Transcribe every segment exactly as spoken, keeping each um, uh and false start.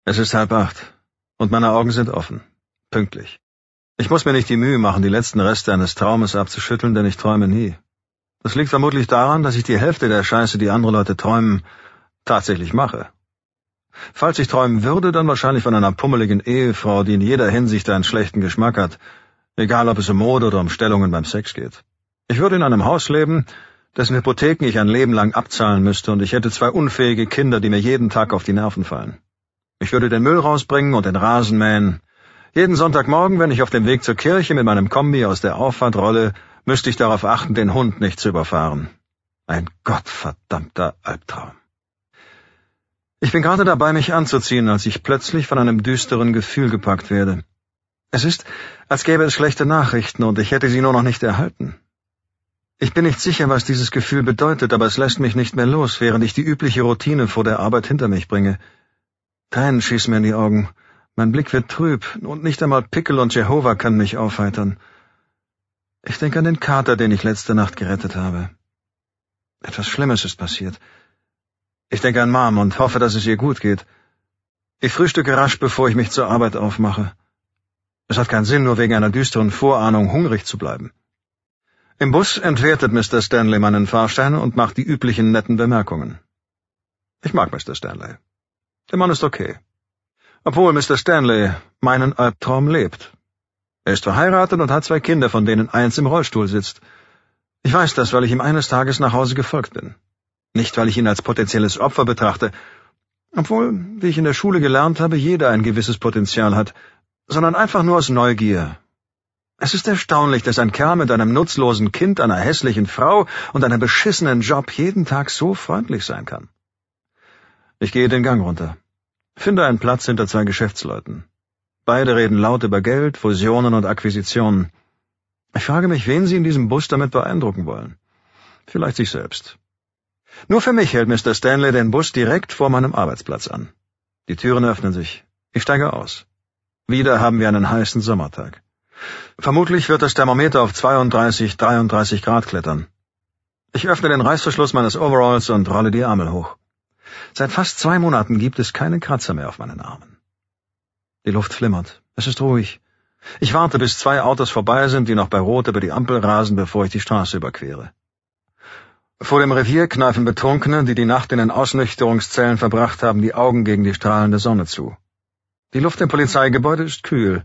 Es ist halb acht, und meine Augen sind offen. Pünktlich. Ich muss mir nicht die Mühe machen, die letzten Reste eines Traumes abzuschütteln, denn ich träume nie. Das liegt vermutlich daran, dass ich die Hälfte der Scheiße, die andere Leute träumen, tatsächlich mache. Falls ich träumen würde, dann wahrscheinlich von einer pummeligen Ehefrau, die in jeder Hinsicht einen schlechten Geschmack hat, egal ob es um Mode oder um Stellungen beim Sex geht. Ich würde in einem Haus leben, dessen Hypotheken ich ein Leben lang abzahlen müsste, und ich hätte zwei unfähige Kinder, die mir jeden Tag auf die Nerven fallen. Ich würde den Müll rausbringen und den Rasen mähen. Jeden Sonntagmorgen, wenn ich auf dem Weg zur Kirche mit meinem Kombi aus der Auffahrt rolle, müsste ich darauf achten, den Hund nicht zu überfahren. Ein gottverdammter Albtraum. Ich bin gerade dabei, mich anzuziehen, als ich plötzlich von einem düsteren Gefühl gepackt werde. Es ist, als gäbe es schlechte Nachrichten, und ich hätte sie nur noch nicht erhalten. Ich bin nicht sicher, was dieses Gefühl bedeutet, aber es lässt mich nicht mehr los, während ich die übliche Routine vor der Arbeit hinter mich bringe. Tränen schießen mir in die Augen. Mein Blick wird trüb, und nicht einmal Pickel und Jehova können mich aufheitern. Ich denke an den Kater, den ich letzte Nacht gerettet habe. Etwas Schlimmes ist passiert. Ich denke an Mom und hoffe, dass es ihr gut geht. Ich frühstücke rasch, bevor ich mich zur Arbeit aufmache. Es hat keinen Sinn, nur wegen einer düsteren Vorahnung hungrig zu bleiben. Im Bus entwertet Mister Stanley meinen Fahrschein und macht die üblichen netten Bemerkungen. Ich mag Mister Stanley. Der Mann ist okay. Obwohl Mister Stanley meinen Albtraum lebt. Er ist verheiratet und hat zwei Kinder, von denen eins im Rollstuhl sitzt. Ich weiß das, weil ich ihm eines Tages nach Hause gefolgt bin. Nicht, weil ich ihn als potenzielles Opfer betrachte, obwohl, wie ich in der Schule gelernt habe, jeder ein gewisses Potenzial hat, sondern einfach nur aus Neugier. Es ist erstaunlich, dass ein Kerl mit einem nutzlosen Kind, einer hässlichen Frau und einem beschissenen Job jeden Tag so freundlich sein kann. Ich gehe den Gang runter, finde einen Platz hinter zwei Geschäftsleuten. Beide reden laut über Geld, Fusionen und Akquisitionen. Ich frage mich, wen sie in diesem Bus damit beeindrucken wollen. Vielleicht sich selbst. Nur für mich hält Mister Stanley den Bus direkt vor meinem Arbeitsplatz an. Die Türen öffnen sich. Ich steige aus. Wieder haben wir einen heißen Sommertag. Vermutlich wird das Thermometer auf zweiunddreißig, dreiunddreißig Grad klettern. Ich öffne den Reißverschluss meines Overalls und rolle die Ärmel hoch. Seit fast zwei Monaten gibt es keine Kratzer mehr auf meinen Armen. Die Luft flimmert. Es ist ruhig. Ich warte, bis zwei Autos vorbei sind, die noch bei Rot über die Ampel rasen, bevor ich die Straße überquere. Vor dem Revier kneifen Betrunkene, die die Nacht in den Ausnüchterungszellen verbracht haben, die Augen gegen die strahlende Sonne zu. Die Luft im Polizeigebäude ist kühl.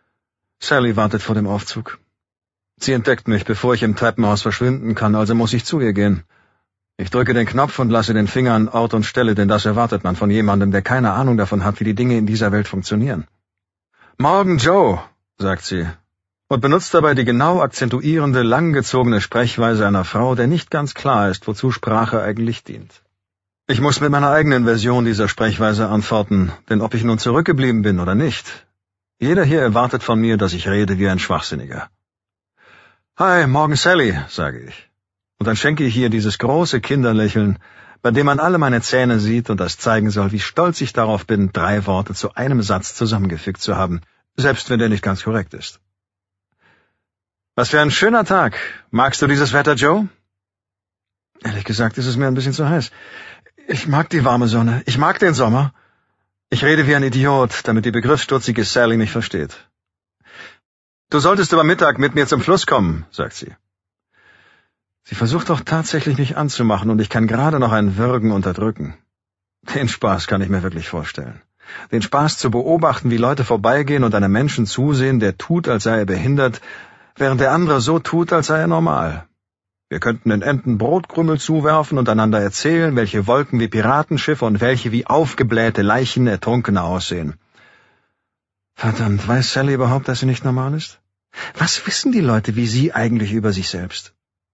Sally wartet vor dem Aufzug. Sie entdeckt mich, bevor ich im Treppenhaus verschwinden kann, also muss ich zu ihr gehen. Ich drücke den Knopf und lasse den Finger an Ort und Stelle, denn das erwartet man von jemandem, der keine Ahnung davon hat, wie die Dinge in dieser Welt funktionieren. »Morgen, Joe«, sagt sie, und benutzt dabei die genau akzentuierende, langgezogene Sprechweise einer Frau, der nicht ganz klar ist, wozu Sprache eigentlich dient. Ich muss mit meiner eigenen Version dieser Sprechweise antworten, denn ob ich nun zurückgeblieben bin oder nicht, jeder hier erwartet von mir, dass ich rede wie ein Schwachsinniger. »Hi, morgen Sally«, sage ich. Und dann schenke ich ihr dieses große Kinderlächeln, bei dem man alle meine Zähne sieht und das zeigen soll, wie stolz ich darauf bin, drei Worte zu einem Satz zusammengefügt zu haben, selbst wenn der nicht ganz korrekt ist. »Was für ein schöner Tag. Magst du dieses Wetter, Joe?« Ehrlich gesagt ist es mir ein bisschen zu heiß. Ich mag die warme Sonne. Ich mag den Sommer. Ich rede wie ein Idiot, damit die begriffsstutzige Sally mich versteht. »Du solltest über Mittag mit mir zum Fluss kommen«, sagt sie. Sie versucht doch tatsächlich, mich anzumachen, und ich kann gerade noch ein Würgen unterdrücken. Den Spaß kann ich mir wirklich vorstellen. Den Spaß zu beobachten, wie Leute vorbeigehen und einem Menschen zusehen, der tut, als sei er behindert, während der andere so tut, als sei er normal. Wir könnten den Enten Brotkrümel zuwerfen und einander erzählen, welche Wolken wie Piratenschiffe und welche wie aufgeblähte Leichen Ertrunkene aussehen. Verdammt, weiß Sally überhaupt, dass sie nicht normal ist? Was wissen die Leute wie sie eigentlich über sich selbst?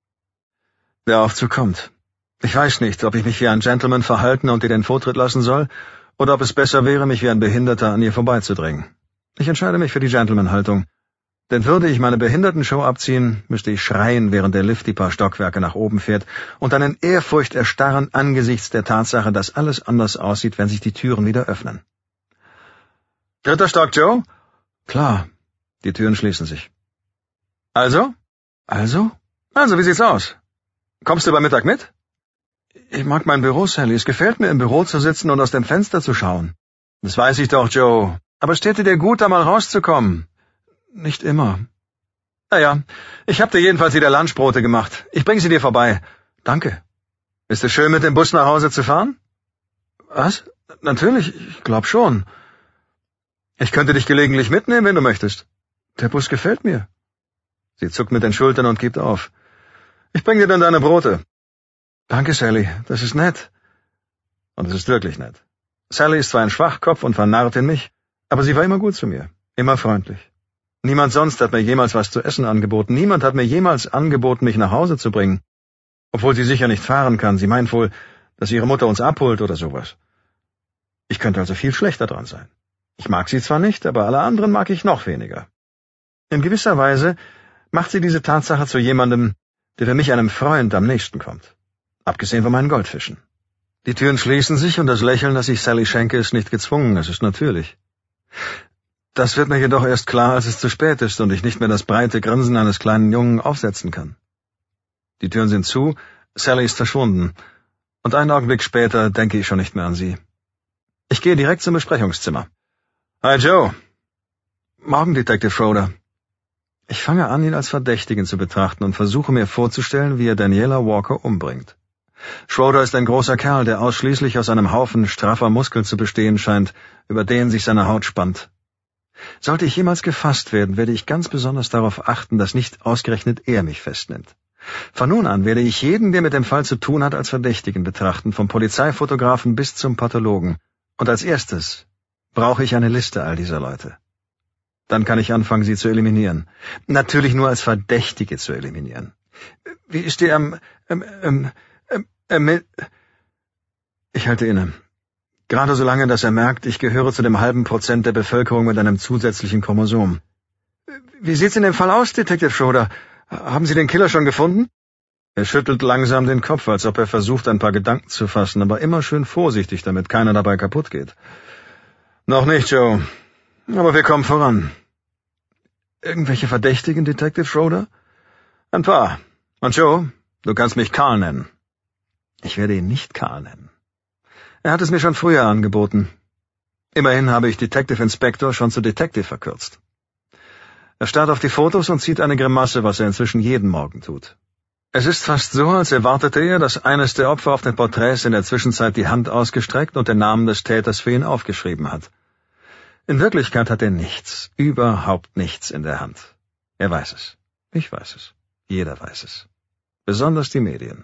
Der Aufzug kommt. Ich weiß nicht, ob ich mich wie ein Gentleman verhalten und ihr den Vortritt lassen soll, oder ob es besser wäre, mich wie ein Behinderter an ihr vorbeizudrängen. Ich entscheide mich für die Gentleman-Haltung. Denn würde ich meine Behindertenshow abziehen, müsste ich schreien, während der Lift die paar Stockwerke nach oben fährt, und dann in Ehrfurcht erstarren angesichts der Tatsache, dass alles anders aussieht, wenn sich die Türen wieder öffnen. »Dritter Stock, Joe?« »Klar.« Die Türen schließen sich. »Also?« »Also?« »Also, wie sieht's aus? Kommst du bei Mittag mit?« »Ich mag mein Büro, Sally. Es gefällt mir, im Büro zu sitzen und aus dem Fenster zu schauen.« Das weiß ich doch, Joe. Aber es täte dir gut, da mal rauszukommen. Nicht immer. Naja, ich hab dir jedenfalls wieder Lunchbrote gemacht. Ich bring sie dir vorbei. Danke. Ist es schön, mit dem Bus nach Hause zu fahren? Was? Natürlich, ich glaub schon. Ich könnte dich gelegentlich mitnehmen, wenn du möchtest. Der Bus gefällt mir. Sie zuckt mit den Schultern und gibt auf. Ich bring dir dann deine Brote. Danke, Sally, das ist nett. Und es ist wirklich nett. Sally ist zwar ein Schwachkopf und vernarrt in mich, aber sie war immer gut zu mir, immer freundlich. Niemand sonst hat mir jemals was zu essen angeboten. Niemand hat mir jemals angeboten, mich nach Hause zu bringen. Obwohl sie sicher nicht fahren kann. Sie meint wohl, dass ihre Mutter uns abholt oder sowas. Ich könnte also viel schlechter dran sein. Ich mag sie zwar nicht, aber alle anderen mag ich noch weniger. In gewisser Weise macht sie diese Tatsache zu jemandem, der für mich einem Freund am nächsten kommt. Abgesehen von meinen Goldfischen. Die Türen schließen sich und das Lächeln, das ich Sally schenke, ist nicht gezwungen, es ist natürlich. Das wird mir jedoch erst klar, als es zu spät ist und ich nicht mehr das breite Grinsen eines kleinen Jungen aufsetzen kann. Die Türen sind zu, Sally ist verschwunden, und einen Augenblick später denke ich schon nicht mehr an sie. Ich gehe direkt zum Besprechungszimmer. Hi, Joe. Morgen, Detective Schroeder. Ich fange an, ihn als Verdächtigen zu betrachten und versuche mir vorzustellen, wie er Daniela Walker umbringt. Schroeder ist ein großer Kerl, der ausschließlich aus einem Haufen straffer Muskeln zu bestehen scheint, über den sich seine Haut spannt. Sollte ich jemals gefasst werden, werde ich ganz besonders darauf achten, dass nicht ausgerechnet er mich festnimmt. Von nun an werde ich jeden, der mit dem Fall zu tun hat, als Verdächtigen betrachten, vom Polizeifotografen bis zum Pathologen. Und als erstes brauche ich eine Liste all dieser Leute. Dann kann ich anfangen, sie zu eliminieren. Natürlich nur als Verdächtige zu eliminieren. Wie ist die, ähm, ähm, ähm, ähm, ähm, ich halte inne. Gerade so lange, dass er merkt, ich gehöre zu dem halben Prozent der Bevölkerung mit einem zusätzlichen Chromosom. Wie sieht's in dem Fall aus, Detective Schroeder? Haben Sie den Killer schon gefunden? Er schüttelt langsam den Kopf, als ob er versucht, ein paar Gedanken zu fassen, aber immer schön vorsichtig, damit keiner dabei kaputt geht. Noch nicht, Joe. Aber wir kommen voran. Irgendwelche Verdächtigen, Detective Schroeder? Ein paar. Und Joe, du kannst mich Carl nennen. Ich werde ihn nicht Carl nennen. Er hat es mir schon früher angeboten. Immerhin habe ich Detective Inspector schon zu Detective verkürzt. Er starrt auf die Fotos und zieht eine Grimasse, was er inzwischen jeden Morgen tut. Es ist fast so, als erwartete er, dass eines der Opfer auf den Porträts in der Zwischenzeit die Hand ausgestreckt und den Namen des Täters für ihn aufgeschrieben hat. In Wirklichkeit hat er nichts, überhaupt nichts in der Hand. Er weiß es. Ich weiß es. Jeder weiß es. Besonders die Medien.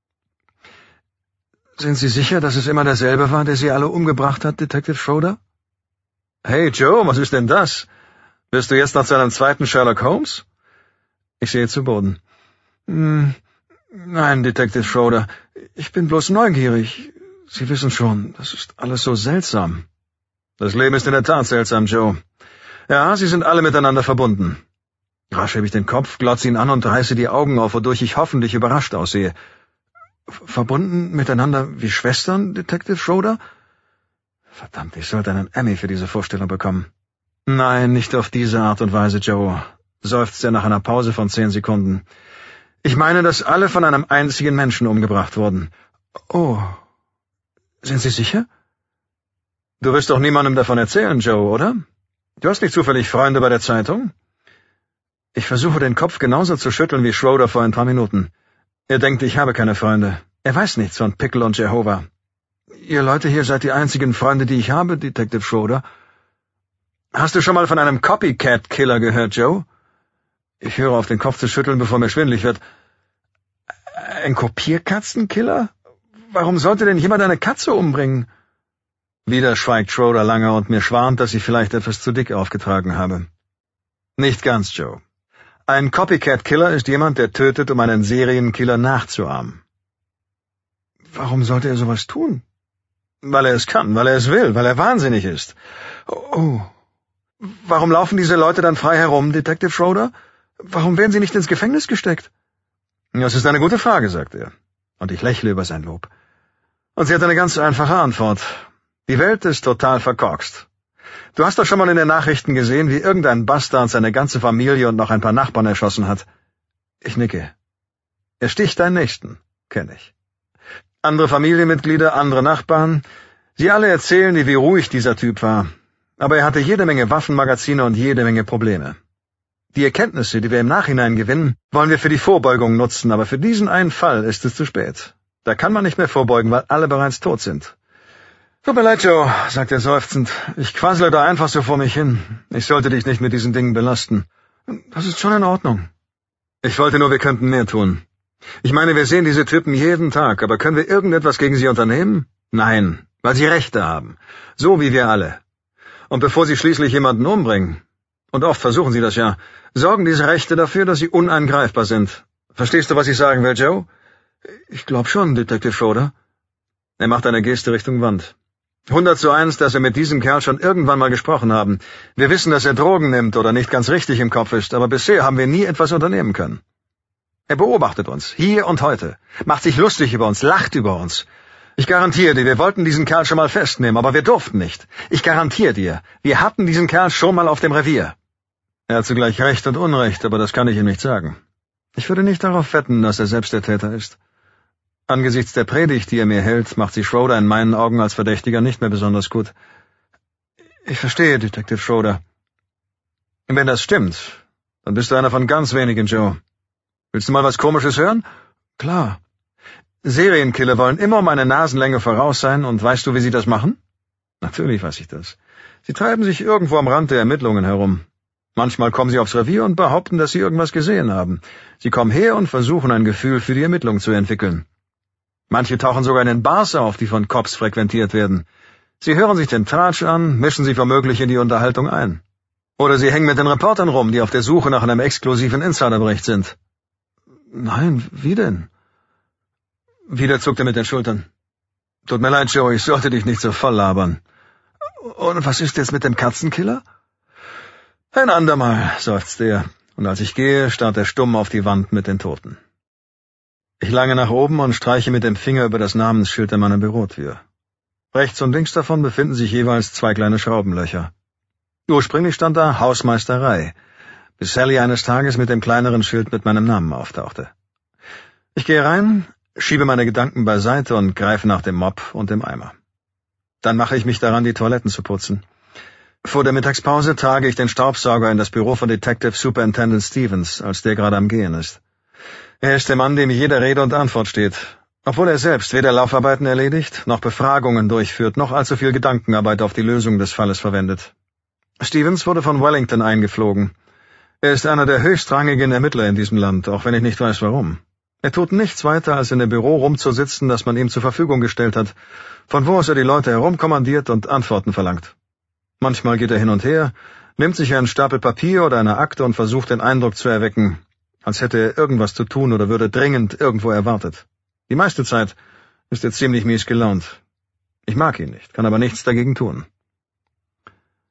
Sind Sie sicher, dass es immer derselbe war, der Sie alle umgebracht hat, Detective Schroeder? Hey Joe, was ist denn das? Wirst du jetzt noch zu einem zweiten Sherlock Holmes? Ich sehe zu Boden. Hm, nein, Detective Schroeder, ich bin bloß neugierig. Sie wissen schon, das ist alles so seltsam. Das Leben ist in der Tat seltsam, Joe. Ja, sie sind alle miteinander verbunden. Rasch hebe ich den Kopf, glotze ihn an und reiße die Augen auf, wodurch ich hoffentlich überrascht aussehe. Verbunden miteinander wie Schwestern, Detective Schroeder? Verdammt, ich sollte einen Emmy für diese Vorstellung bekommen. Nein, nicht auf diese Art und Weise, Joe, seufzt er nach einer Pause von zehn Sekunden. Ich meine, dass alle von einem einzigen Menschen umgebracht wurden. Oh, sind Sie sicher? Du wirst doch niemandem davon erzählen, Joe, oder? Du hast nicht zufällig Freunde bei der Zeitung? Ich versuche, den Kopf genauso zu schütteln wie Schroeder vor ein paar Minuten. Er denkt, ich habe keine Freunde. Er weiß nichts von Pickle und Jehova. Ihr Leute hier seid die einzigen Freunde, die ich habe, Detective Schroeder. Hast du schon mal von einem Copycat-Killer gehört, Joe? Ich höre auf, den Kopf zu schütteln, bevor mir schwindelig wird. Ein Kopierkatzenkiller? Warum sollte denn jemand eine Katze umbringen? Wieder schweigt Schroeder lange und mir schwant, dass ich vielleicht etwas zu dick aufgetragen habe. Nicht ganz, Joe. Ein Copycat-Killer ist jemand, der tötet, um einen Serienkiller nachzuahmen. Warum sollte er sowas tun? Weil er es kann, weil er es will, weil er wahnsinnig ist. Oh. Warum laufen diese Leute dann frei herum, Detective Schroeder? Warum werden sie nicht ins Gefängnis gesteckt? Das ist eine gute Frage, sagt er. Und ich lächle über sein Lob. Und sie hat eine ganz einfache Antwort. Die Welt ist total verkorkst. Du hast doch schon mal in den Nachrichten gesehen, wie irgendein Bastard seine ganze Familie und noch ein paar Nachbarn erschossen hat. Ich nicke. Er sticht deinen Nächsten, kenne ich. Andere Familienmitglieder, andere Nachbarn. Sie alle erzählen dir, wie ruhig dieser Typ war, aber er hatte jede Menge Waffenmagazine und jede Menge Probleme. Die Erkenntnisse, die wir im Nachhinein gewinnen, wollen wir für die Vorbeugung nutzen, aber für diesen einen Fall ist es zu spät. Da kann man nicht mehr vorbeugen, weil alle bereits tot sind. »Tut mir leid, Joe«, sagt er seufzend. »Ich quassele da einfach so vor mich hin. Ich sollte dich nicht mit diesen Dingen belasten.« »Das ist schon in Ordnung.« »Ich wollte nur, wir könnten mehr tun. Ich meine, wir sehen diese Typen jeden Tag, aber können wir irgendetwas gegen sie unternehmen? Nein, weil sie Rechte haben. So wie wir alle. Und bevor sie schließlich jemanden umbringen, und oft versuchen sie das ja, sorgen diese Rechte dafür, dass sie unangreifbar sind. Verstehst du, was ich sagen will, Joe?« »Ich glaub schon, Detective Schroeder.« Er macht eine Geste Richtung Wand. Hundert zu eins, dass wir mit diesem Kerl schon irgendwann mal gesprochen haben. Wir wissen, dass er Drogen nimmt oder nicht ganz richtig im Kopf ist, aber bisher haben wir nie etwas unternehmen können. Er beobachtet uns, hier und heute, macht sich lustig über uns, lacht über uns. Ich garantiere dir, wir wollten diesen Kerl schon mal festnehmen, aber wir durften nicht. Ich garantiere dir, wir hatten diesen Kerl schon mal auf dem Revier. Er hat zugleich Recht und Unrecht, aber das kann ich ihm nicht sagen. Ich würde nicht darauf wetten, dass er selbst der Täter ist. Angesichts der Predigt, die er mir hält, macht sie Schroeder in meinen Augen als Verdächtiger nicht mehr besonders gut. Ich verstehe, Detective Schroeder. Wenn das stimmt, dann bist du einer von ganz wenigen, Joe. Willst du mal was Komisches hören? Klar. Serienkiller wollen immer um eine Nasenlänge voraus sein, und weißt du, wie sie das machen? Natürlich weiß ich das. Sie treiben sich irgendwo am Rand der Ermittlungen herum. Manchmal kommen sie aufs Revier und behaupten, dass sie irgendwas gesehen haben. Sie kommen her und versuchen, ein Gefühl für die Ermittlung zu entwickeln. Manche tauchen sogar in den Bars auf, die von Cops frequentiert werden. Sie hören sich den Tratsch an, mischen sich womöglich in die Unterhaltung ein. Oder sie hängen mit den Reportern rum, die auf der Suche nach einem exklusiven Insiderbericht sind. Nein, wie denn? Wieder zuckt er mit den Schultern. Tut mir leid, Joe, ich sollte dich nicht so voll labern. Und was ist jetzt mit dem Katzenkiller? Ein andermal, seufzt er, und als ich gehe, starrt er stumm auf die Wand mit den Toten. Ich lange nach oben und streiche mit dem Finger über das Namensschild an meiner Bürotür. Rechts und links davon befinden sich jeweils zwei kleine Schraubenlöcher. Ursprünglich stand da Hausmeisterei, bis Sally eines Tages mit dem kleineren Schild mit meinem Namen auftauchte. Ich gehe rein, schiebe meine Gedanken beiseite und greife nach dem Mop und dem Eimer. Dann mache ich mich daran, die Toiletten zu putzen. Vor der Mittagspause trage ich den Staubsauger in das Büro von Detective Superintendent Stevens, als der gerade am Gehen ist. Er ist der Mann, dem jeder Rede und Antwort steht, obwohl er selbst weder Laufarbeiten erledigt, noch Befragungen durchführt, noch allzu viel Gedankenarbeit auf die Lösung des Falles verwendet. Stevens wurde von Wellington eingeflogen. Er ist einer der höchstrangigen Ermittler in diesem Land, auch wenn ich nicht weiß warum. Er tut nichts weiter, als in dem Büro rumzusitzen, das man ihm zur Verfügung gestellt hat, von wo aus er die Leute herumkommandiert und Antworten verlangt. Manchmal geht er hin und her, nimmt sich einen Stapel Papier oder eine Akte und versucht, den Eindruck zu erwecken, als hätte er irgendwas zu tun oder würde dringend irgendwo erwartet. Die meiste Zeit ist er ziemlich mies gelaunt. Ich mag ihn nicht, kann aber nichts dagegen tun.